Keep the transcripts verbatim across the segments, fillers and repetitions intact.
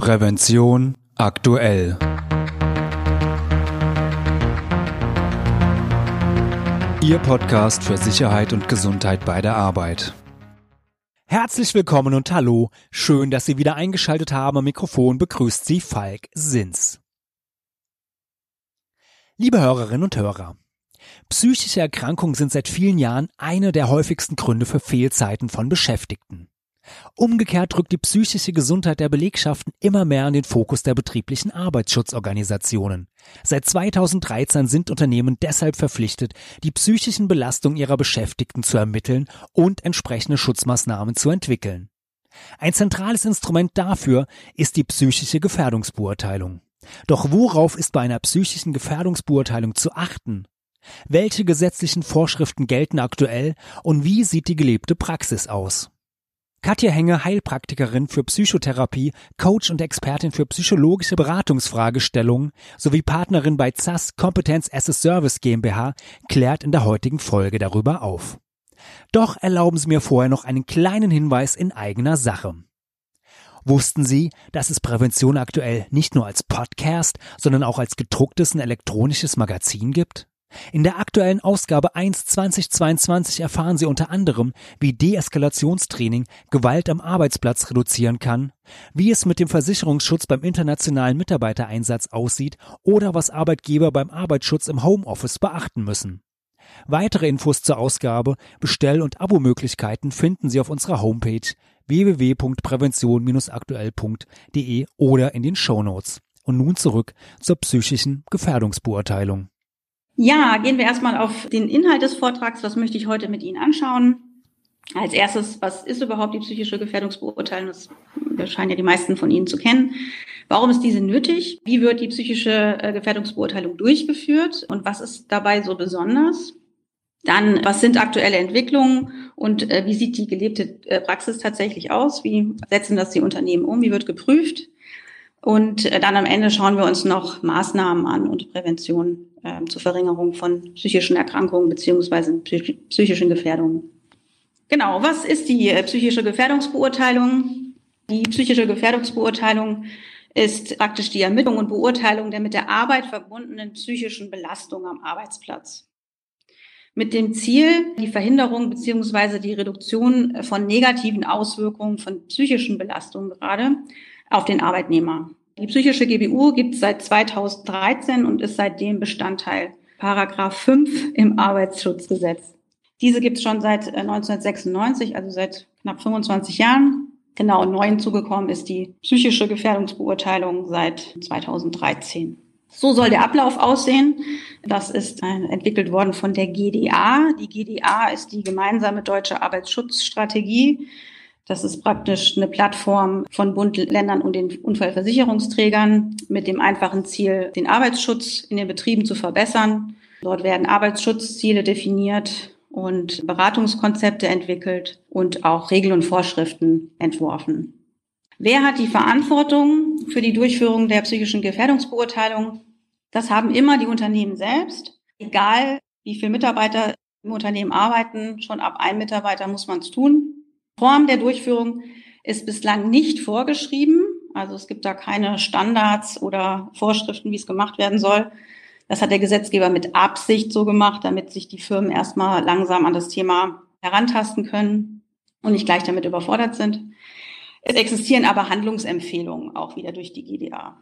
Prävention aktuell. Ihr Podcast für Sicherheit und Gesundheit bei der Arbeit. Herzlich willkommen und hallo. Schön, dass Sie wieder eingeschaltet haben. Am Mikrofon begrüßt Sie Falk Sins. Liebe Hörerinnen und Hörer, psychische Erkrankungen sind seit vielen Jahren eine der häufigsten Gründe für Fehlzeiten von Beschäftigten. Umgekehrt rückt die psychische Gesundheit der Belegschaften immer mehr in den Fokus der betrieblichen Arbeitsschutzorganisationen. Seit zweitausenddreizehn sind Unternehmen deshalb verpflichtet, die psychischen Belastungen ihrer Beschäftigten zu ermitteln und entsprechende Schutzmaßnahmen zu entwickeln. Ein zentrales Instrument dafür ist die psychische Gefährdungsbeurteilung. Doch worauf ist bei einer psychischen Gefährdungsbeurteilung zu achten? Welche gesetzlichen Vorschriften gelten aktuell und wie sieht die gelebte Praxis aus? Katja Henge, Heilpraktikerin für Psychotherapie, Coach und Expertin für psychologische Beratungsfragestellungen sowie Partnerin bei Z A S Competence as a Service GmbH, klärt in der heutigen Folge darüber auf. Doch erlauben Sie mir vorher noch einen kleinen Hinweis in eigener Sache. Wussten Sie, dass es Prävention aktuell nicht nur als Podcast, sondern auch als gedrucktes und elektronisches Magazin gibt? In der aktuellen Ausgabe eins zweitausendzweiundzwanzig erfahren Sie unter anderem, wie Deeskalationstraining Gewalt am Arbeitsplatz reduzieren kann, wie es mit dem Versicherungsschutz beim internationalen Mitarbeitereinsatz aussieht oder was Arbeitgeber beim Arbeitsschutz im Homeoffice beachten müssen. Weitere Infos zur Ausgabe, Bestell- und Abo-Möglichkeiten finden Sie auf unserer Homepage w w w punkt prävention dash aktuell punkt d e oder in den Shownotes. Und nun zurück zur psychischen Gefährdungsbeurteilung. Ja, gehen wir erstmal auf den Inhalt des Vortrags. Was möchte ich heute mit Ihnen anschauen? Als erstes, was ist überhaupt die psychische Gefährdungsbeurteilung? Das scheinen ja die meisten von Ihnen zu kennen. Warum ist diese nötig? Wie wird die psychische Gefährdungsbeurteilung durchgeführt? Und was ist dabei so besonders? Dann, was sind aktuelle Entwicklungen und wie sieht die gelebte Praxis tatsächlich aus? Wie setzen das die Unternehmen um? Wie wird geprüft? Und dann am Ende schauen wir uns noch Maßnahmen an und Prävention äh, zur Verringerung von psychischen Erkrankungen beziehungsweise psych- psychischen Gefährdungen. Genau, was ist die äh, psychische Gefährdungsbeurteilung? Die psychische Gefährdungsbeurteilung ist praktisch die Ermittlung und Beurteilung der mit der Arbeit verbundenen psychischen Belastungen am Arbeitsplatz. Mit dem Ziel, die Verhinderung beziehungsweise die Reduktion von negativen Auswirkungen von psychischen Belastungen gerade auf den Arbeitnehmer. Die psychische G B U gibt es seit zweitausenddreizehn und ist seitdem Bestandteil Paragraph fünf im Arbeitsschutzgesetz. Diese gibt es schon seit neunzehnhundertsechsundneunzig, also seit knapp fünfundzwanzig Jahren. Genau, neu hinzugekommen ist die psychische Gefährdungsbeurteilung seit zweitausenddreizehn. So soll der Ablauf aussehen. Das ist entwickelt worden von der G D A. Die G D A ist die gemeinsame deutsche Arbeitsschutzstrategie. Das ist praktisch eine Plattform von Bund, Ländern und den Unfallversicherungsträgern mit dem einfachen Ziel, den Arbeitsschutz in den Betrieben zu verbessern. Dort werden Arbeitsschutzziele definiert und Beratungskonzepte entwickelt und auch Regeln und Vorschriften entworfen. Wer hat die Verantwortung für die Durchführung der psychischen Gefährdungsbeurteilung? Das haben immer die Unternehmen selbst. Egal, wie viele Mitarbeiter im Unternehmen arbeiten, schon ab einem Mitarbeiter muss man es tun. Form der Durchführung ist bislang nicht vorgeschrieben. Also es gibt da keine Standards oder Vorschriften, wie es gemacht werden soll. Das hat der Gesetzgeber mit Absicht so gemacht, damit sich die Firmen erstmal langsam an das Thema herantasten können und nicht gleich damit überfordert sind. Es existieren aber Handlungsempfehlungen auch wieder durch die G D A.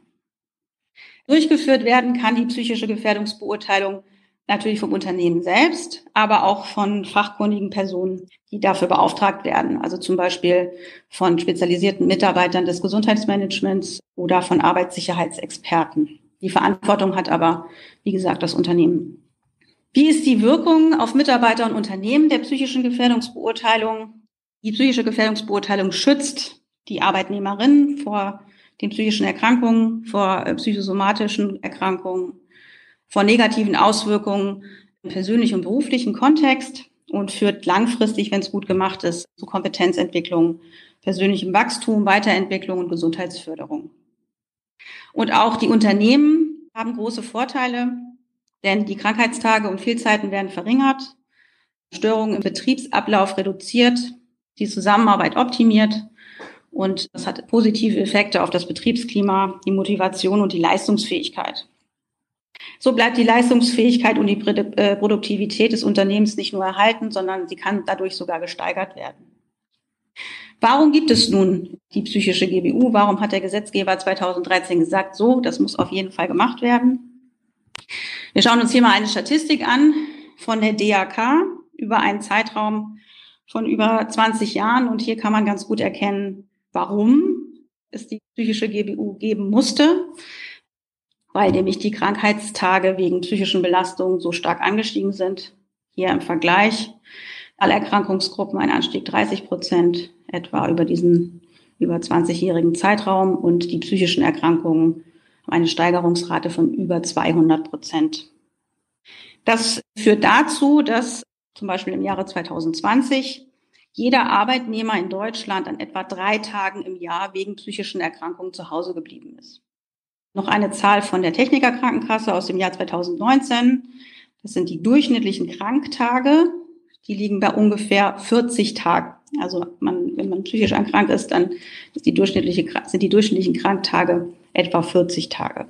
Durchgeführt werden kann die psychische Gefährdungsbeurteilung natürlich vom Unternehmen selbst, aber auch von fachkundigen Personen, die dafür beauftragt werden. Also zum Beispiel von spezialisierten Mitarbeitern des Gesundheitsmanagements oder von Arbeitssicherheitsexperten. Die Verantwortung hat aber, wie gesagt, das Unternehmen. Wie ist die Wirkung auf Mitarbeiter und Unternehmen der psychischen Gefährdungsbeurteilung? Die psychische Gefährdungsbeurteilung schützt die Arbeitnehmerin vor den psychischen Erkrankungen, vor psychosomatischen Erkrankungen, vor negativen Auswirkungen im persönlichen und beruflichen Kontext und führt langfristig, wenn es gut gemacht ist, zu Kompetenzentwicklung, persönlichem Wachstum, Weiterentwicklung und Gesundheitsförderung. Und auch die Unternehmen haben große Vorteile, denn die Krankheitstage und Fehlzeiten werden verringert, Störungen im Betriebsablauf reduziert, die Zusammenarbeit optimiert Und das hat positive Effekte auf das Betriebsklima, die Motivation und die Leistungsfähigkeit. So bleibt die Leistungsfähigkeit und die Produktivität des Unternehmens nicht nur erhalten, sondern sie kann dadurch sogar gesteigert werden. Warum gibt es nun die psychische G B U? Warum hat der Gesetzgeber zweitausenddreizehn gesagt, so, das muss auf jeden Fall gemacht werden? Wir schauen uns hier mal eine Statistik an von der D A K über einen Zeitraum von über zwanzig Jahren. Und hier kann man ganz gut erkennen, warum es die psychische G B U geben musste, weil nämlich die Krankheitstage wegen psychischen Belastungen so stark angestiegen sind. Hier im Vergleich alle Erkrankungsgruppen ein Anstieg dreißig Prozent etwa über diesen über zwanzigjährigen Zeitraum und die psychischen Erkrankungen haben eine Steigerungsrate von über zweihundert Prozent. Das führt dazu, dass zum Beispiel im Jahre zweitausendzwanzig jeder Arbeitnehmer in Deutschland an etwa drei Tagen im Jahr wegen psychischen Erkrankungen zu Hause geblieben ist. Noch eine Zahl von der Technikerkrankenkasse aus dem Jahr zweitausendneunzehn. Das sind die durchschnittlichen Kranktage. Die liegen bei ungefähr vierzig Tagen. Also man, wenn man psychisch erkrankt ist, dann ist die durchschnittliche, sind die durchschnittlichen Kranktage etwa vierzig Tage.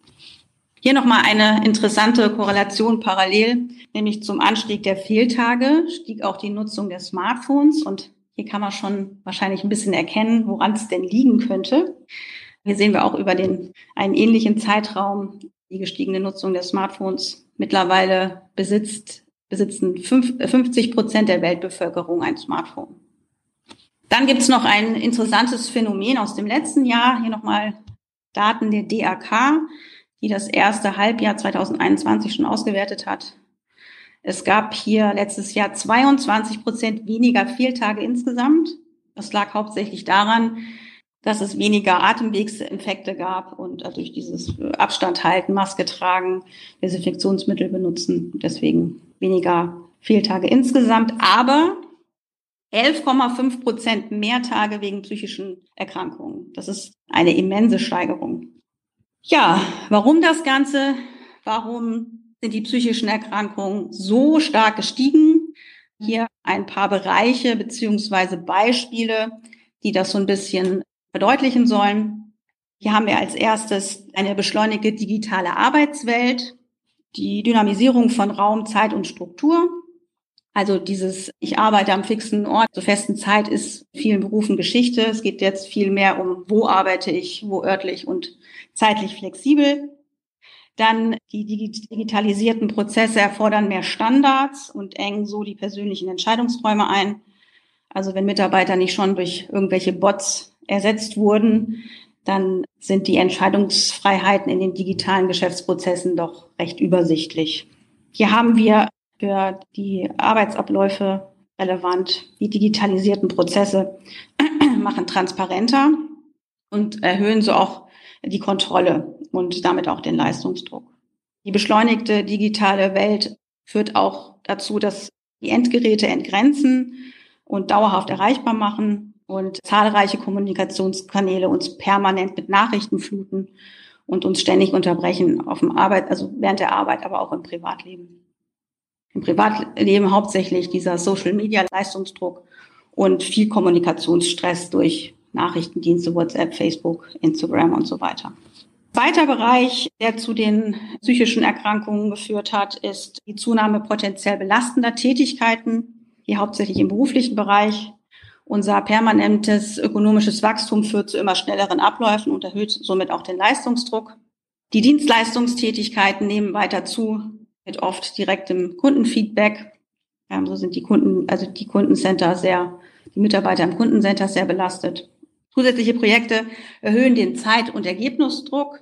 Hier nochmal eine interessante Korrelation parallel, nämlich zum Anstieg der Fehltage stieg auch die Nutzung der Smartphones. Und hier kann man schon wahrscheinlich ein bisschen erkennen, woran es denn liegen könnte. Hier sehen wir auch über den, einen ähnlichen Zeitraum die gestiegene Nutzung der Smartphones. Mittlerweile besitzt, besitzen fünfzig Prozent der Weltbevölkerung ein Smartphone. Dann gibt es noch ein interessantes Phänomen aus dem letzten Jahr. Hier nochmal Daten der D A K, die das erste Halbjahr zweitausendeinundzwanzig schon ausgewertet hat. Es gab hier letztes Jahr zweiundzwanzig Prozent weniger Fehltage insgesamt. Das lag hauptsächlich daran, dass es weniger Atemwegsinfekte gab und durch dieses Abstand halten, Maske tragen, Desinfektionsmittel benutzen, deswegen weniger Fehltage insgesamt, aber elf Komma fünf Prozent mehr Tage wegen psychischen Erkrankungen. Das ist eine immense Steigerung. Ja, warum das Ganze? Warum sind die psychischen Erkrankungen so stark gestiegen? Hier ein paar Bereiche beziehungsweise Beispiele, die das so ein bisschen verdeutlichen sollen. Hier haben wir als erstes eine beschleunigte digitale Arbeitswelt, die Dynamisierung von Raum, Zeit und Struktur. Also dieses, ich arbeite am fixen Ort zur festen Zeit ist in vielen Berufen Geschichte. Es geht jetzt viel mehr um, wo arbeite ich, wo örtlich und zeitlich flexibel. Dann die digitalisierten Prozesse erfordern mehr Standards und engen so die persönlichen Entscheidungsräume ein. Also wenn Mitarbeiter nicht schon durch irgendwelche Bots ersetzt wurden, dann sind die Entscheidungsfreiheiten in den digitalen Geschäftsprozessen doch recht übersichtlich. Hier haben wir für die Arbeitsabläufe relevant, die digitalisierten Prozesse machen transparenter und erhöhen so auch die Kontrolle und damit auch den Leistungsdruck. Die beschleunigte digitale Welt führt auch dazu, dass die Endgeräte entgrenzen und dauerhaft erreichbar machen und zahlreiche Kommunikationskanäle uns permanent mit Nachrichten fluten und uns ständig unterbrechen auf dem Arbeit, also während der Arbeit, aber auch im Privatleben. Im Privatleben hauptsächlich dieser Social-Media-Leistungsdruck und viel Kommunikationsstress durch Nachrichtendienste, WhatsApp, Facebook, Instagram und so weiter. Weiter Bereich, der zu den psychischen Erkrankungen geführt hat, ist die Zunahme potenziell belastender Tätigkeiten, hier hauptsächlich im beruflichen Bereich. Unser permanentes ökonomisches Wachstum führt zu immer schnelleren Abläufen und erhöht somit auch den Leistungsdruck. Die Dienstleistungstätigkeiten nehmen weiter zu, mit oft direktem Kundenfeedback. Ähm, so sind die Kunden, also die Kundencenter sehr, die Mitarbeiter im Kundencenter sehr belastet. Zusätzliche Projekte erhöhen den Zeit- und Ergebnisdruck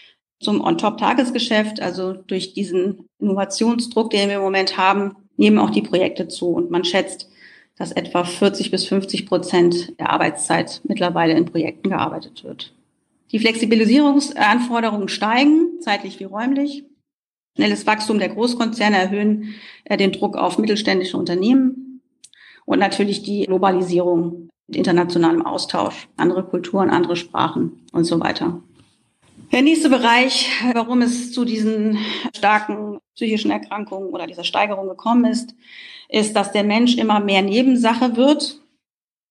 zum On-Top-Tagesgeschäft. Also durch diesen Innovationsdruck, den wir im Moment haben, nehmen auch die Projekte zu. Und man schätzt, dass etwa vierzig bis fünfzig Prozent der Arbeitszeit mittlerweile in Projekten gearbeitet wird. Die Flexibilisierungsanforderungen steigen, zeitlich wie räumlich. Schnelles Wachstum der Großkonzerne erhöhen den Druck auf mittelständische Unternehmen. Und natürlich die Globalisierung mit internationalem Austausch, andere Kulturen, andere Sprachen und so weiter. Der nächste Bereich, warum es zu diesen starken psychischen Erkrankungen oder dieser Steigerung gekommen ist, ist, dass der Mensch immer mehr Nebensache wird.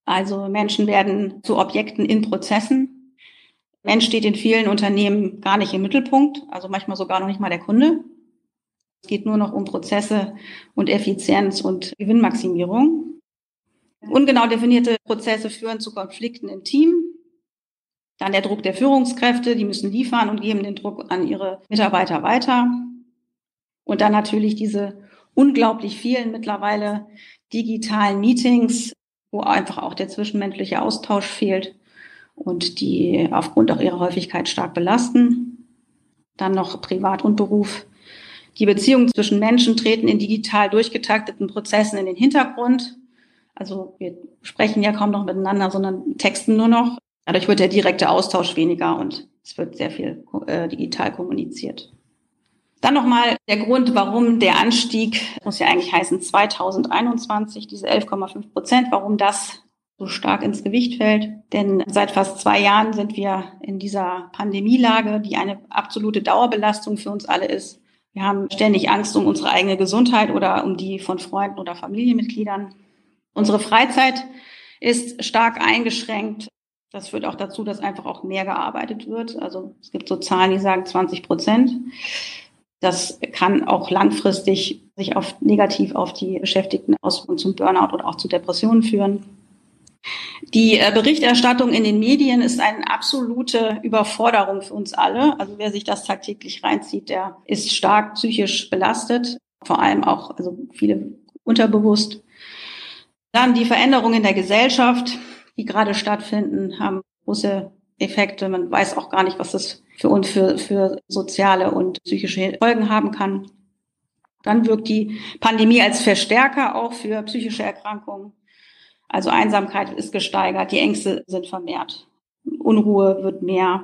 Also Menschen werden zu Objekten in Prozessen. Mensch steht in vielen Unternehmen gar nicht im Mittelpunkt, also manchmal sogar noch nicht mal der Kunde. Es geht nur noch um Prozesse und Effizienz und Gewinnmaximierung. Ungenau definierte Prozesse führen zu Konflikten im Team. Dann der Druck der Führungskräfte, die müssen liefern und geben den Druck an ihre Mitarbeiter weiter. Und dann natürlich diese unglaublich vielen mittlerweile digitalen Meetings, wo einfach auch der zwischenmenschliche Austausch fehlt und die aufgrund auch ihrer Häufigkeit stark belasten. Dann noch Privat und Beruf. Die Beziehungen zwischen Menschen treten in digital durchgetakteten Prozessen in den Hintergrund. Also wir sprechen ja kaum noch miteinander, sondern texten nur noch. Dadurch wird der direkte Austausch weniger und es wird sehr viel äh, digital kommuniziert. Dann nochmal der Grund, warum der Anstieg, muss ja eigentlich heißen zweitausendeinundzwanzig, diese elf Komma fünf Prozent, warum das so stark ins Gewicht fällt. Denn seit fast zwei Jahren sind wir in dieser Pandemielage, die eine absolute Dauerbelastung für uns alle ist. Wir haben ständig Angst um unsere eigene Gesundheit oder um die von Freunden oder Familienmitgliedern. Unsere Freizeit ist stark eingeschränkt. Das führt auch dazu, dass einfach auch mehr gearbeitet wird. Also es gibt so Zahlen, die sagen zwanzig Prozent. Das kann auch langfristig sich auf, negativ auf die Beschäftigten auswirken, zum Burnout oder auch zu Depressionen führen. Die äh, Berichterstattung in den Medien ist eine absolute Überforderung für uns alle. Also wer sich das tagtäglich reinzieht, der ist stark psychisch belastet, vor allem auch, also viele unterbewusst. Dann die Veränderungen in der Gesellschaft, die gerade stattfinden, haben große Effekte. Man weiß auch gar nicht, was das für uns für, für soziale und psychische Folgen haben kann. Dann wirkt die Pandemie als Verstärker auch für psychische Erkrankungen. Also Einsamkeit ist gesteigert, die Ängste sind vermehrt, Unruhe wird mehr.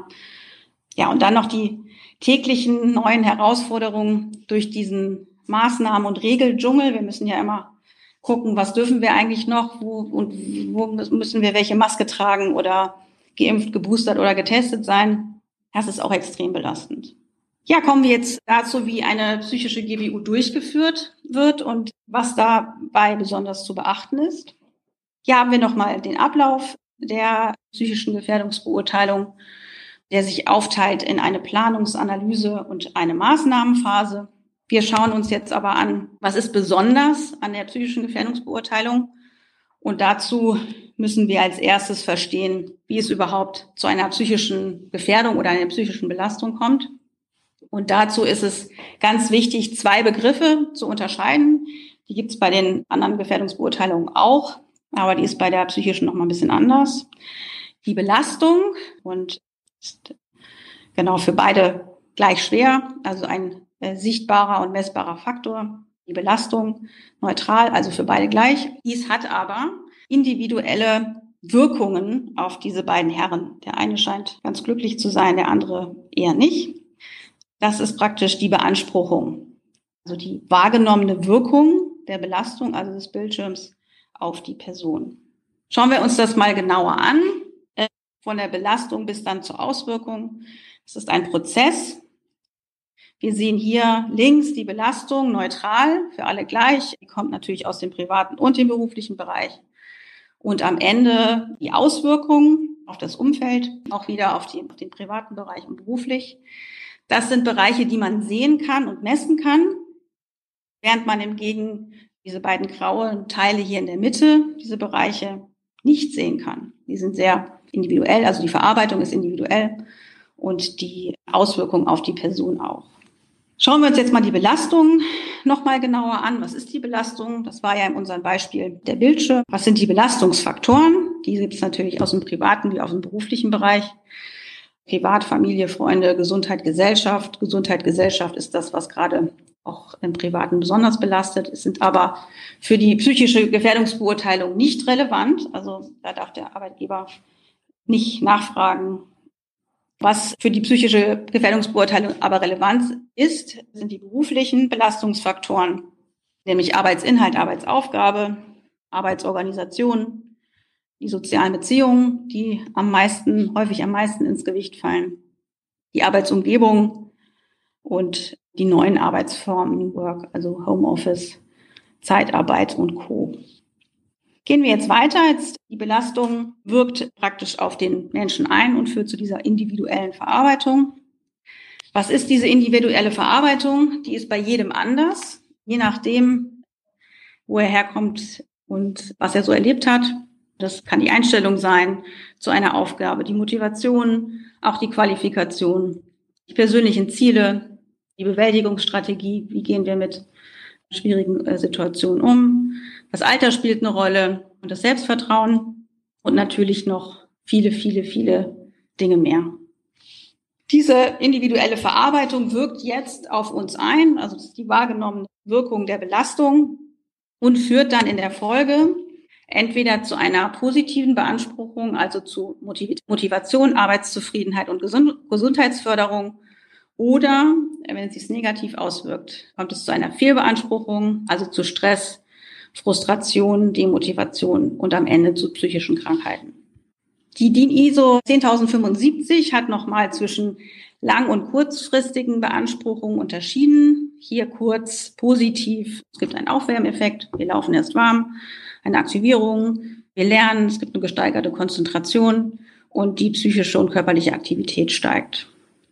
Ja, und dann noch die täglichen neuen Herausforderungen durch diesen Maßnahmen- und Regeldschungel. Wir müssen ja immer gucken, was dürfen wir eigentlich noch, wo und wo müssen wir welche Maske tragen oder geimpft, geboostert oder getestet sein. Das ist auch extrem belastend. Ja, kommen wir jetzt dazu, wie eine psychische G B U durchgeführt wird und was dabei besonders zu beachten ist. Hier haben wir nochmal den Ablauf der psychischen Gefährdungsbeurteilung, der sich aufteilt in eine Planungsanalyse und eine Maßnahmenphase. Wir schauen uns jetzt aber an, was ist besonders an der psychischen Gefährdungsbeurteilung. Und dazu müssen wir als erstes verstehen, wie es überhaupt zu einer psychischen Gefährdung oder einer psychischen Belastung kommt. Und dazu ist es ganz wichtig, zwei Begriffe zu unterscheiden. Die gibt es bei den anderen Gefährdungsbeurteilungen auch, aber die ist bei der psychischen noch mal ein bisschen anders. Die Belastung und ist genau für beide gleich schwer, also ein äh, sichtbarer und messbarer Faktor. Die Belastung neutral, also für beide gleich. Dies hat aber individuelle Wirkungen auf diese beiden Herren. Der eine scheint ganz glücklich zu sein, der andere eher nicht. Das ist praktisch die Beanspruchung, also die wahrgenommene Wirkung der Belastung, also des Bildschirms, auf die Person. Schauen wir uns das mal genauer an, äh, von der Belastung bis dann zur Auswirkung. Es ist ein Prozess. Wir sehen hier links die Belastung, neutral, für alle gleich. Die kommt natürlich aus dem privaten und dem beruflichen Bereich. Und am Ende die Auswirkungen auf das Umfeld, auch wieder auf, die, auf den privaten Bereich und beruflich. Das sind Bereiche, die man sehen kann und messen kann, während man hingegen diese beiden grauen Teile hier in der Mitte, diese Bereiche, nicht sehen kann. Die sind sehr individuell, also die Verarbeitung ist individuell und die Auswirkungen auf die Person auch. Schauen wir uns jetzt mal die Belastung noch mal genauer an. Was ist die Belastung? Das war ja in unserem Beispiel der Bildschirm. Was sind die Belastungsfaktoren? Die gibt es natürlich aus dem privaten wie aus dem beruflichen Bereich. Privat, Familie, Freunde, Gesundheit, Gesellschaft. Gesundheit, Gesellschaft ist das, was gerade auch im Privaten besonders belastet. Es sind aber für die psychische Gefährdungsbeurteilung nicht relevant. Also da darf der Arbeitgeber nicht nachfragen. Was für die psychische Gefährdungsbeurteilung aber relevant ist, sind die beruflichen Belastungsfaktoren, nämlich Arbeitsinhalt, Arbeitsaufgabe, Arbeitsorganisation, die sozialen Beziehungen, die am meisten, häufig am meisten ins Gewicht fallen, die Arbeitsumgebung und die neuen Arbeitsformen, New Work, also Homeoffice, Zeitarbeit und Co. Gehen wir jetzt weiter. Jetzt die Belastung wirkt praktisch auf den Menschen ein und führt zu dieser individuellen Verarbeitung. Was ist diese individuelle Verarbeitung? Die ist bei jedem anders, je nachdem, wo er herkommt und was er so erlebt hat. Das kann die Einstellung sein zu einer Aufgabe, die Motivation, auch die Qualifikation, die persönlichen Ziele, die Bewältigungsstrategie, wie gehen wir mit schwierigen äh, Situationen um. Das Alter spielt eine Rolle und das Selbstvertrauen und natürlich noch viele, viele, viele Dinge mehr. Diese individuelle Verarbeitung wirkt jetzt auf uns ein, also das ist die wahrgenommene Wirkung der Belastung und führt dann in der Folge entweder zu einer positiven Beanspruchung, also zu Motivation, Arbeitszufriedenheit und Gesundheitsförderung, oder wenn es sich negativ auswirkt, kommt es zu einer Fehlbeanspruchung, also zu Stress, Frustration, Demotivation und am Ende zu psychischen Krankheiten. Die D I N I S O zehntausendfünfundsiebzig hat nochmal zwischen lang- und kurzfristigen Beanspruchungen unterschieden. Hier kurz positiv, es gibt einen Aufwärmeffekt, wir laufen erst warm, eine Aktivierung, wir lernen, es gibt eine gesteigerte Konzentration und die psychische und körperliche Aktivität steigt.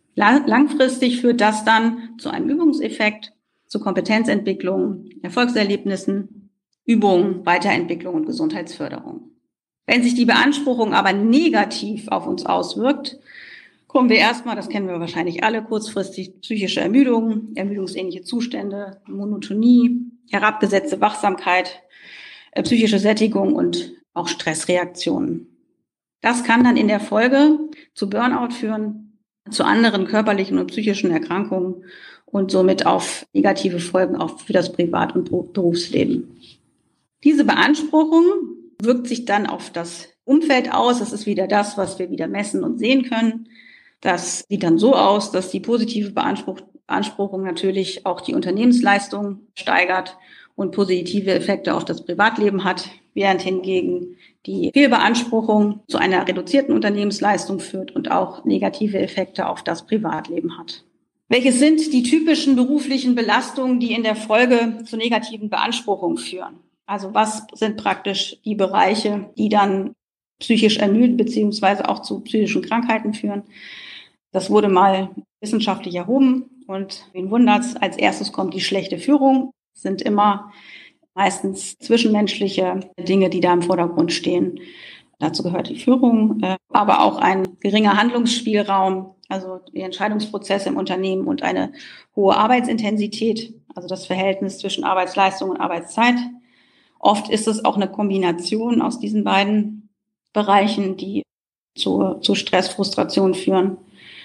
Langfristig führt das dann zu einem Übungseffekt, zu Kompetenzentwicklung, Erfolgserlebnissen, Übungen, Weiterentwicklung und Gesundheitsförderung. Wenn sich die Beanspruchung aber negativ auf uns auswirkt, kommen wir erstmal, das kennen wir wahrscheinlich alle, kurzfristig psychische Ermüdung, ermüdungsähnliche Zustände, Monotonie, herabgesetzte Wachsamkeit, psychische Sättigung und auch Stressreaktionen. Das kann dann in der Folge zu Burnout führen, zu anderen körperlichen und psychischen Erkrankungen und somit auf negative Folgen auch für das Privat- und Berufsleben. Diese Beanspruchung wirkt sich dann auf das Umfeld aus. Das ist wieder das, was wir wieder messen und sehen können. Das sieht dann so aus, dass die positive Beanspruch- Beanspruchung natürlich auch die Unternehmensleistung steigert und positive Effekte auf das Privatleben hat, während hingegen die Fehlbeanspruchung zu einer reduzierten Unternehmensleistung führt und auch negative Effekte auf das Privatleben hat. Welches sind die typischen beruflichen Belastungen, die in der Folge zu negativen Beanspruchungen führen? Also was sind praktisch die Bereiche, die dann psychisch ermüden beziehungsweise auch zu psychischen Krankheiten führen? Das wurde mal wissenschaftlich erhoben und wen wundert's, als erstes kommt die schlechte Führung. Es sind immer meistens zwischenmenschliche Dinge, die da im Vordergrund stehen. Dazu gehört die Führung, aber auch ein geringer Handlungsspielraum, also die Entscheidungsprozesse im Unternehmen und eine hohe Arbeitsintensität, also das Verhältnis zwischen Arbeitsleistung und Arbeitszeit. Oft ist es auch eine Kombination aus diesen beiden Bereichen, die zu, zu Stress, Frustration führen.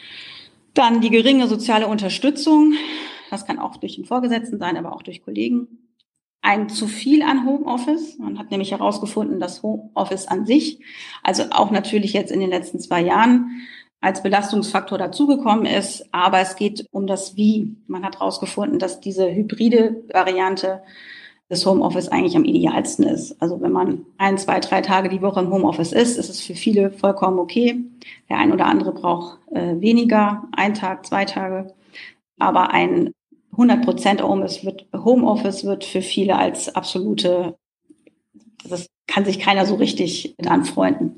Dann die geringe soziale Unterstützung. Das kann auch durch den Vorgesetzten sein, aber auch durch Kollegen. Ein zu viel an Homeoffice. Man hat nämlich herausgefunden, dass Homeoffice an sich, also auch natürlich jetzt in den letzten zwei Jahren, als Belastungsfaktor dazugekommen ist. Aber es geht um das Wie. Man hat herausgefunden, dass diese hybride Variante des Homeoffice eigentlich am idealsten ist. Also wenn man ein, zwei, drei Tage die Woche im Homeoffice ist, ist es für viele vollkommen okay. Der ein oder andere braucht äh, weniger, ein Tag, zwei Tage. Aber ein hundert Prozent Homeoffice wird, Homeoffice wird für viele als absolute, das kann sich keiner so richtig mit anfreunden.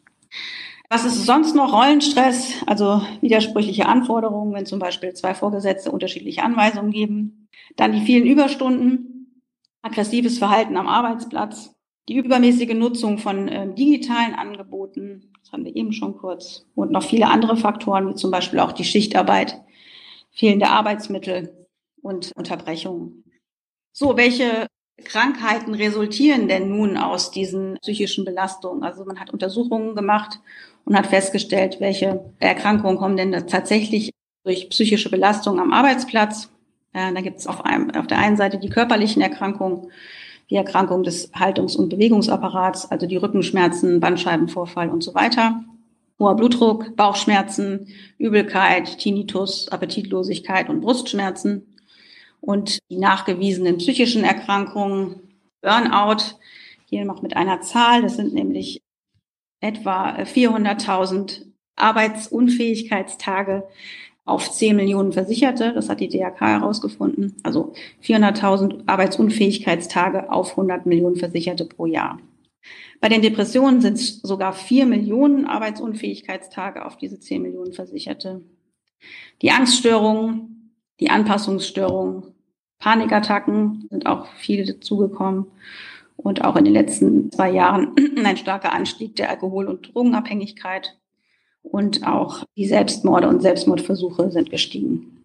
Was ist sonst noch? Rollenstress, also widersprüchliche Anforderungen, wenn zum Beispiel zwei Vorgesetzte unterschiedliche Anweisungen geben. Dann die vielen Überstunden, aggressives Verhalten am Arbeitsplatz, die übermäßige Nutzung von äh, digitalen Angeboten, das haben wir eben schon kurz, und noch viele andere Faktoren, wie zum Beispiel auch die Schichtarbeit, fehlende Arbeitsmittel und Unterbrechungen. So, welche Krankheiten resultieren denn nun aus diesen psychischen Belastungen? Also man hat Untersuchungen gemacht und hat festgestellt, welche Erkrankungen kommen denn tatsächlich durch psychische Belastung am Arbeitsplatz. Ja, da gibt es auf, auf der einen Seite die körperlichen Erkrankungen, die Erkrankung des Haltungs- und Bewegungsapparats, also die Rückenschmerzen, Bandscheibenvorfall und so weiter. Hoher Blutdruck, Bauchschmerzen, Übelkeit, Tinnitus, Appetitlosigkeit und Brustschmerzen. Und die nachgewiesenen psychischen Erkrankungen, Burnout, hier noch mit einer Zahl, das sind nämlich etwa vierhunderttausend Arbeitsunfähigkeitstage auf zehn Millionen Versicherte, das hat die D R K herausgefunden, also vierhunderttausend Arbeitsunfähigkeitstage auf hundert Millionen Versicherte pro Jahr. Bei den Depressionen sind es sogar vier Millionen Arbeitsunfähigkeitstage auf diese zehn Millionen Versicherte. Die Angststörungen, die Anpassungsstörungen, Panikattacken sind auch viele dazugekommen. Und auch in den letzten zwei Jahren ein starker Anstieg der Alkohol- und Drogenabhängigkeit. Und auch die Selbstmorde und Selbstmordversuche sind gestiegen.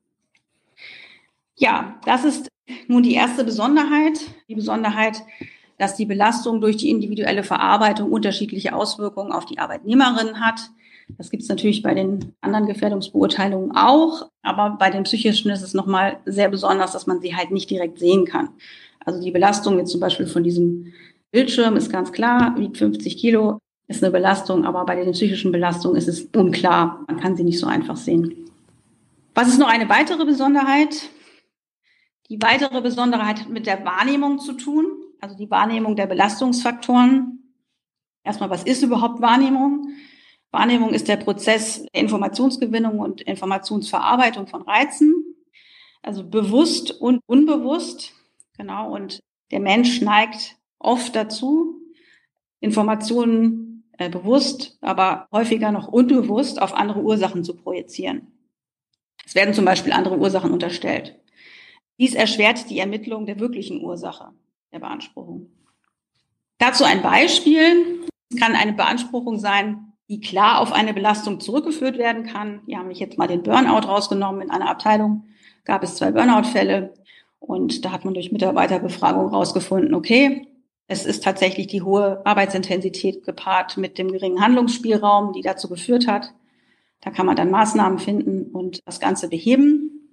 Ja, das ist nun die erste Besonderheit. Die Besonderheit, dass die Belastung durch die individuelle Verarbeitung unterschiedliche Auswirkungen auf die Arbeitnehmerin hat. Das gibt es natürlich bei den anderen Gefährdungsbeurteilungen auch, aber bei den psychischen ist es nochmal sehr besonders, dass man sie halt nicht direkt sehen kann. Also die Belastung jetzt zum Beispiel von diesem Bildschirm ist ganz klar, wiegt fünfzig Kilo, ist eine Belastung, aber bei den psychischen Belastungen ist es unklar. Man kann sie nicht so einfach sehen. Was ist noch eine weitere Besonderheit? Die weitere Besonderheit hat mit der Wahrnehmung zu tun, also die Wahrnehmung der Belastungsfaktoren. Erstmal, was ist überhaupt Wahrnehmung? Wahrnehmung ist der Prozess der Informationsgewinnung und Informationsverarbeitung von Reizen, also bewusst und unbewusst. Genau, und der Mensch neigt oft dazu, Informationen äh, bewusst, aber häufiger noch unbewusst auf andere Ursachen zu projizieren. Es werden zum Beispiel andere Ursachen unterstellt. Dies erschwert die Ermittlung der wirklichen Ursache der Beanspruchung. Dazu ein Beispiel. Es kann eine Beanspruchung sein, die klar auf eine Belastung zurückgeführt werden kann. Hier habe ich jetzt mal den Burnout rausgenommen. In einer Abteilung gab es zwei Burnout-Fälle. Und da hat man durch Mitarbeiterbefragung rausgefunden, okay, es ist tatsächlich die hohe Arbeitsintensität gepaart mit dem geringen Handlungsspielraum, die dazu geführt hat. Da kann man dann Maßnahmen finden und das Ganze beheben.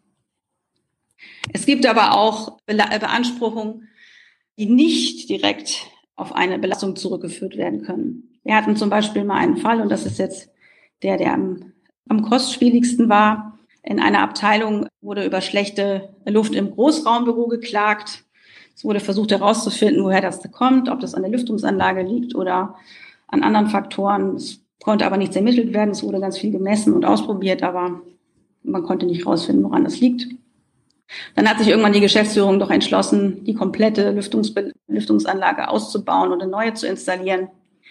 Es gibt aber auch Beanspruchungen, die nicht direkt auf eine Belastung zurückgeführt werden können. Wir hatten zum Beispiel mal einen Fall, und das ist jetzt der, der am, am kostspieligsten war. In einer Abteilung wurde über schlechte Luft im Großraumbüro geklagt. Es wurde versucht herauszufinden, woher das kommt, ob das an der Lüftungsanlage liegt oder an anderen Faktoren. Es konnte aber nichts ermittelt werden. Es wurde ganz viel gemessen und ausprobiert, aber man konnte nicht herausfinden, woran das liegt. Dann hat sich irgendwann die Geschäftsführung doch entschlossen, die komplette Lüftungs- Lüftungsanlage auszubauen und eine neue zu installieren.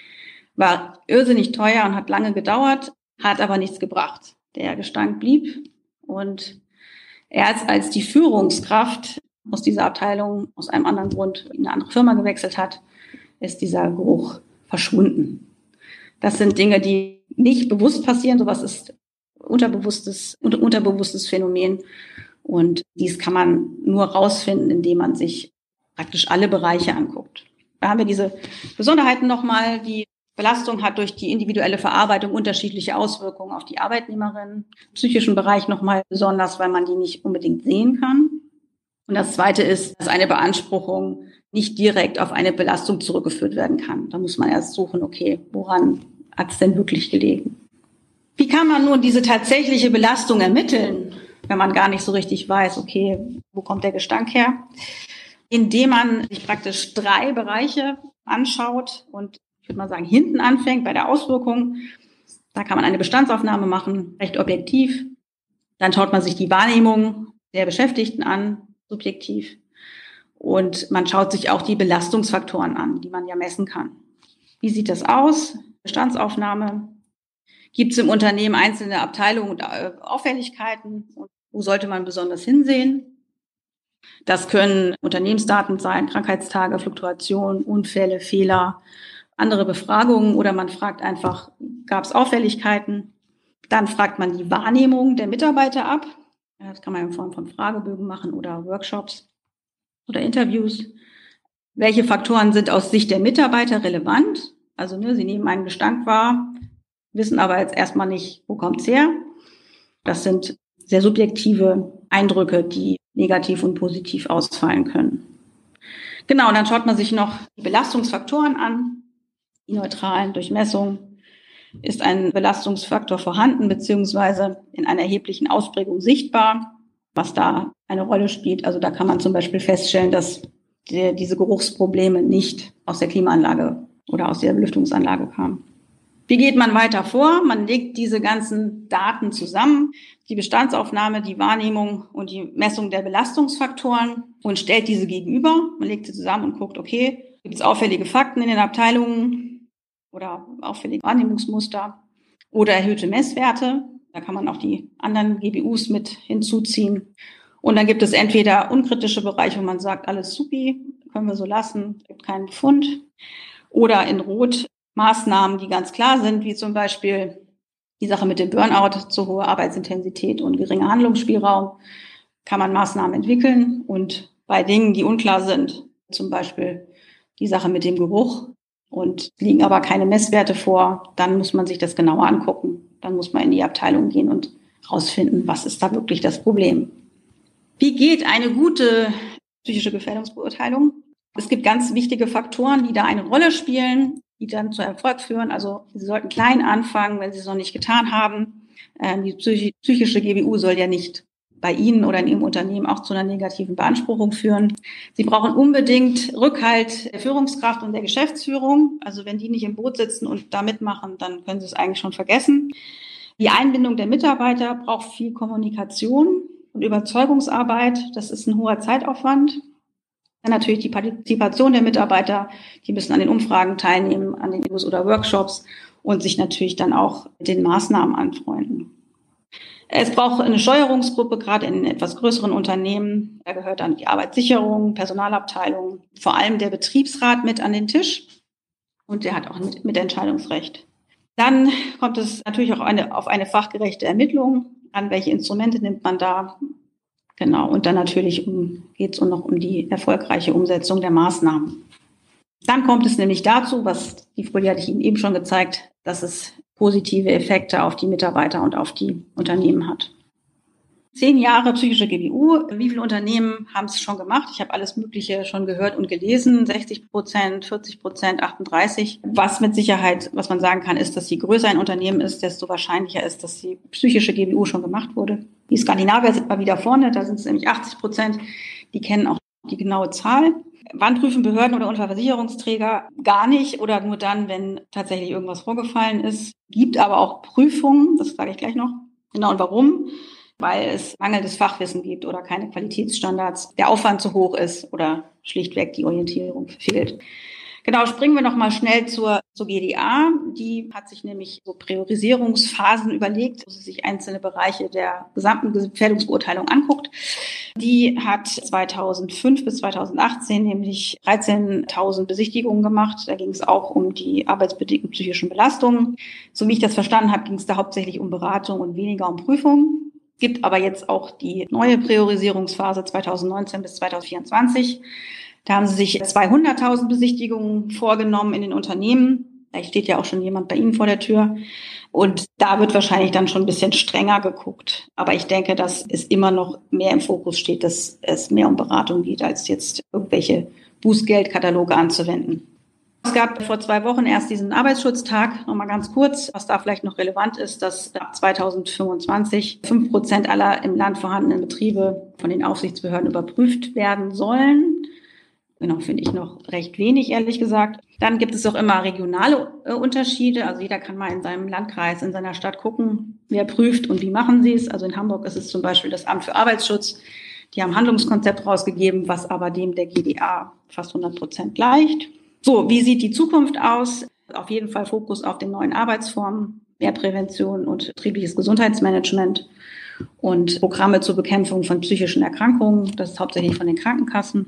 War irrsinnig teuer und hat lange gedauert, hat aber nichts gebracht. Der Gestank blieb. Und erst als die Führungskraft aus dieser Abteilung aus einem anderen Grund in eine andere Firma gewechselt hat, ist dieser Geruch verschwunden. Das sind Dinge, die nicht bewusst passieren. Sowas ist unterbewusstes, unter, unterbewusstes Phänomen. Und dies kann man nur rausfinden, indem man sich praktisch alle Bereiche anguckt. Da haben wir diese Besonderheiten nochmal. Die Belastung hat durch die individuelle Verarbeitung unterschiedliche Auswirkungen auf die Arbeitnehmerin. Im psychischen Bereich nochmal besonders, weil man die nicht unbedingt sehen kann. Und das Zweite ist, dass eine Beanspruchung nicht direkt auf eine Belastung zurückgeführt werden kann. Da muss man erst suchen, okay, woran hat es denn wirklich gelegen? Wie kann man nun diese tatsächliche Belastung ermitteln, wenn man gar nicht so richtig weiß, okay, wo kommt der Gestank her? Indem man sich praktisch drei Bereiche anschaut und ich würde mal sagen, hinten anfängt bei der Auswirkung. Da kann man eine Bestandsaufnahme machen, recht objektiv. Dann schaut man sich die Wahrnehmung der Beschäftigten an, subjektiv. Und man schaut sich auch die Belastungsfaktoren an, die man ja messen kann. Wie sieht das aus? Bestandsaufnahme. Gibt es im Unternehmen einzelne Abteilungen und Auffälligkeiten? Und wo sollte man besonders hinsehen? Das können Unternehmensdaten sein, Krankheitstage, Fluktuation, Unfälle, Fehler, andere Befragungen oder man fragt einfach, gab es Auffälligkeiten? Dann fragt man die Wahrnehmung der Mitarbeiter ab. Das kann man in Form von Fragebögen machen oder Workshops oder Interviews. Welche Faktoren sind aus Sicht der Mitarbeiter relevant? Also ne, sie nehmen einen Gestank wahr, wissen aber jetzt erstmal nicht, wo kommt's her. Das sind sehr subjektive Eindrücke, die negativ und positiv ausfallen können. Genau, und dann schaut man sich noch die Belastungsfaktoren an. Die neutralen Durchmessung. Ist ein Belastungsfaktor vorhanden, beziehungsweise in einer erheblichen Ausprägung sichtbar, was da eine Rolle spielt. Also da kann man zum Beispiel feststellen, dass die, diese Geruchsprobleme nicht aus der Klimaanlage oder aus der Belüftungsanlage kamen. Wie geht man weiter vor? Man legt diese ganzen Daten zusammen, die Bestandsaufnahme, die Wahrnehmung und die Messung der Belastungsfaktoren und stellt diese gegenüber. Man legt sie zusammen und guckt, okay, Gibt es auffällige Fakten in den Abteilungen oder auffällige Wahrnehmungsmuster oder erhöhte Messwerte? Da kann man auch die anderen G B Us mit hinzuziehen. Und dann gibt es entweder unkritische Bereiche, wo man sagt, alles supi, können wir so lassen, gibt keinen Befund. Oder in Rot Maßnahmen, die ganz klar sind, wie zum Beispiel die Sache mit dem Burnout, zu hohe Arbeitsintensität und geringer Handlungsspielraum, kann man Maßnahmen entwickeln. Und bei Dingen, die unklar sind, zum Beispiel die Sache mit dem Geruch, und liegen aber keine Messwerte vor, dann muss man sich das genauer angucken. Dann muss man in die Abteilung gehen und rausfinden, was ist da wirklich das Problem. Wie geht eine gute psychische Gefährdungsbeurteilung? Es gibt ganz wichtige Faktoren, die da eine Rolle spielen, die dann zu Erfolg führen. Also Sie sollten klein anfangen, wenn Sie es noch nicht getan haben. Ähm, die psychische G B U soll ja nicht bei Ihnen oder in Ihrem Unternehmen auch zu einer negativen Beanspruchung führen. Sie brauchen unbedingt Rückhalt der Führungskraft und der Geschäftsführung. Also wenn die nicht im Boot sitzen und da mitmachen, dann können Sie es eigentlich schon vergessen. Die Einbindung der Mitarbeiter braucht viel Kommunikation und Überzeugungsarbeit. Das ist ein hoher Zeitaufwand. Dann natürlich die Partizipation der Mitarbeiter. Die müssen an den Umfragen teilnehmen, an den News- oder Workshops und sich natürlich dann auch mit den Maßnahmen anfreunden. Es braucht eine Steuerungsgruppe, gerade in etwas größeren Unternehmen. Da gehört dann die Arbeitssicherung, Personalabteilung, vor allem der Betriebsrat mit an den Tisch. Und der hat auch mit, mit Entscheidungsrecht. Dann kommt es natürlich auch eine, auf eine fachgerechte Ermittlung an, welche Instrumente nimmt man da. Genau, und dann natürlich um, geht es noch um die erfolgreiche Umsetzung der Maßnahmen. Dann kommt es nämlich dazu, was die Folie hatte ich Ihnen eben schon gezeigt, dass es positive Effekte auf die Mitarbeiter und auf die Unternehmen hat. Zehn Jahre psychische G B U. Wie viele Unternehmen haben es schon gemacht? Ich habe alles Mögliche schon gehört und gelesen. sechzig Prozent, vierzig Prozent, achtunddreißig. Was mit Sicherheit, was man sagen kann, ist, dass je größer ein Unternehmen ist, desto wahrscheinlicher ist, dass die psychische G B U schon gemacht wurde. Die Skandinavier sind mal wieder vorne. Da sind es nämlich achtzig Prozent. Die kennen auch die genaue Zahl. Wann prüfen Behörden oder Unfallversicherungsträger? Gar nicht oder nur dann, wenn tatsächlich irgendwas vorgefallen ist. Gibt aber auch Prüfungen, das sage ich gleich noch. Genau, und warum? Weil es mangelndes Fachwissen gibt oder keine Qualitätsstandards, der Aufwand zu hoch ist oder schlichtweg die Orientierung fehlt. Genau, springen wir noch mal schnell zur, zur G D A. Die hat sich nämlich so Priorisierungsphasen überlegt, wo sie sich einzelne Bereiche der gesamten Gefährdungsbeurteilung anguckt. Die hat zweitausendfünf bis zweitausendachtzehn nämlich dreizehntausend Besichtigungen gemacht. Da ging es auch um die arbeitsbedingten psychischen Belastungen. So wie ich das verstanden habe, ging es da hauptsächlich um Beratung und weniger um Prüfungen. Es gibt aber jetzt auch die neue Priorisierungsphase zweitausendneunzehn bis zweitausendvierundzwanzig. Da haben sie sich zweihunderttausend Besichtigungen vorgenommen in den Unternehmen. Da steht ja auch schon jemand bei Ihnen vor der Tür. Und da wird wahrscheinlich dann schon ein bisschen strenger geguckt. Aber ich denke, dass es immer noch mehr im Fokus steht, dass es mehr um Beratung geht, als jetzt irgendwelche Bußgeldkataloge anzuwenden. Es gab vor zwei Wochen erst diesen Arbeitsschutztag. Nochmal ganz kurz, was da vielleicht noch relevant ist, dass ab zweitausendfünfundzwanzig fünf Prozent aller im Land vorhandenen Betriebe von den Aufsichtsbehörden überprüft werden sollen. Genau, finde ich noch recht wenig, ehrlich gesagt. Dann gibt es auch immer regionale äh, Unterschiede. Also jeder kann mal in seinem Landkreis, in seiner Stadt gucken, wer prüft und wie machen sie es. Also in Hamburg ist es zum Beispiel das Amt für Arbeitsschutz. Die haben ein Handlungskonzept rausgegeben, was aber dem der G D A fast hundert Prozent gleicht. So, wie sieht die Zukunft aus? Auf jeden Fall Fokus auf den neuen Arbeitsformen, mehr Prävention und betriebliches Gesundheitsmanagement und Programme zur Bekämpfung von psychischen Erkrankungen. Das ist hauptsächlich von den Krankenkassen.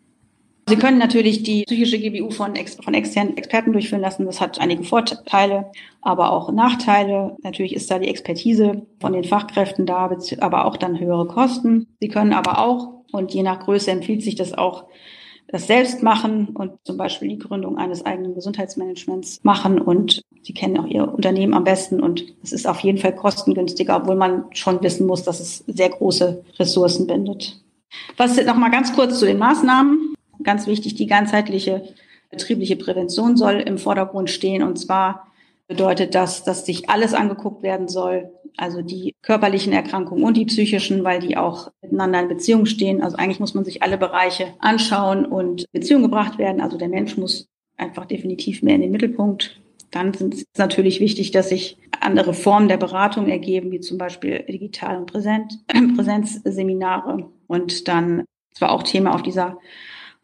Sie können natürlich die psychische G B U von, ex- von externen Experten durchführen lassen. Das hat einige Vorteile, aber auch Nachteile. Natürlich ist da die Expertise von den Fachkräften da, aber auch dann höhere Kosten. Sie können aber auch, und je nach Größe empfiehlt sich das auch, das selbst machen und zum Beispiel die Gründung eines eigenen Gesundheitsmanagements machen. Und Sie kennen auch Ihr Unternehmen am besten. Und es ist auf jeden Fall kostengünstiger, obwohl man schon wissen muss, dass es sehr große Ressourcen bindet. Was noch mal ganz kurz zu den Maßnahmen. Ganz wichtig, die ganzheitliche betriebliche Prävention soll im Vordergrund stehen. Und zwar bedeutet das, dass sich alles angeguckt werden soll, also die körperlichen Erkrankungen und die psychischen, weil die auch miteinander in Beziehung stehen. Also eigentlich muss man sich alle Bereiche anschauen und in Beziehung gebracht werden. Also der Mensch muss einfach definitiv mehr in den Mittelpunkt. Dann ist es natürlich wichtig, dass sich andere Formen der Beratung ergeben, wie zum Beispiel Digital- und Präsent, Präsenzseminare. Und dann, das war auch Thema auf dieser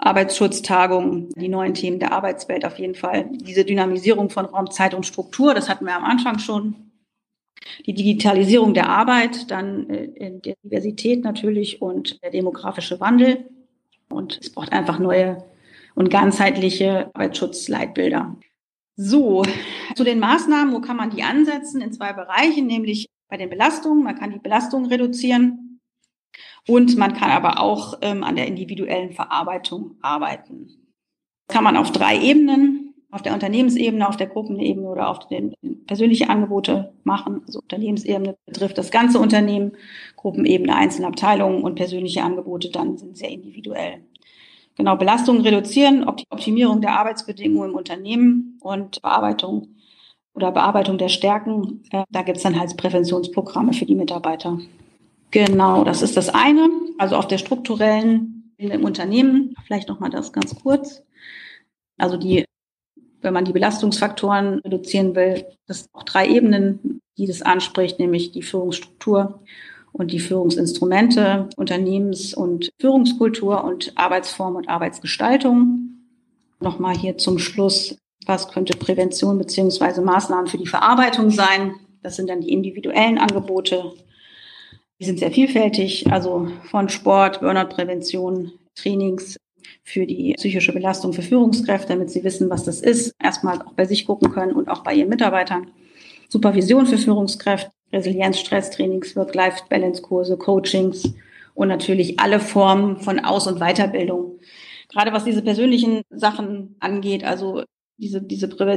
Arbeitsschutztagung, die neuen Themen der Arbeitswelt auf jeden Fall. Diese Dynamisierung von Raum, Zeit und Struktur, das hatten wir am Anfang schon. Die Digitalisierung der Arbeit, dann äh, der Diversität natürlich und der demografische Wandel. Und es braucht einfach neue und ganzheitliche Arbeitsschutzleitbilder. So, zu den Maßnahmen, wo kann man die ansetzen? In zwei Bereichen, nämlich bei den Belastungen. Man kann die Belastungen reduzieren und man kann aber auch ähm, an der individuellen Verarbeitung arbeiten. Das kann man auf drei Ebenen, auf der Unternehmensebene, auf der Gruppenebene oder auf den persönliche Angebote machen. Also Unternehmensebene betrifft das ganze Unternehmen, Gruppenebene einzelne Abteilungen und persönliche Angebote dann sind sehr individuell. Genau, Belastungen reduzieren, Optimierung der Arbeitsbedingungen im Unternehmen und Bearbeitung oder Bearbeitung der Stärken. Äh, da gibt es dann halt Präventionsprogramme für die Mitarbeiter. Genau, das ist das eine. Also auf der strukturellen Ebene im Unternehmen, vielleicht nochmal das ganz kurz. Also die, wenn man die Belastungsfaktoren reduzieren will, das sind auch drei Ebenen, die das anspricht, nämlich die Führungsstruktur und die Führungsinstrumente, Unternehmens- und Führungskultur und Arbeitsform und Arbeitsgestaltung. Nochmal hier zum Schluss, was könnte Prävention bzw. Maßnahmen für die Verarbeitung sein? Das sind dann die individuellen Angebote. Die sind sehr vielfältig, also von Sport, Burnout-Prävention, Trainings für die psychische Belastung für Führungskräfte, damit sie wissen, was das ist, erstmal auch bei sich gucken können und auch bei ihren Mitarbeitern. Supervision für Führungskräfte, Resilienz, Stresstrainings, Work-Life-Balance-Kurse, Coachings und natürlich alle Formen von Aus- und Weiterbildung. Gerade was diese persönlichen Sachen angeht, also diese, diese Prävention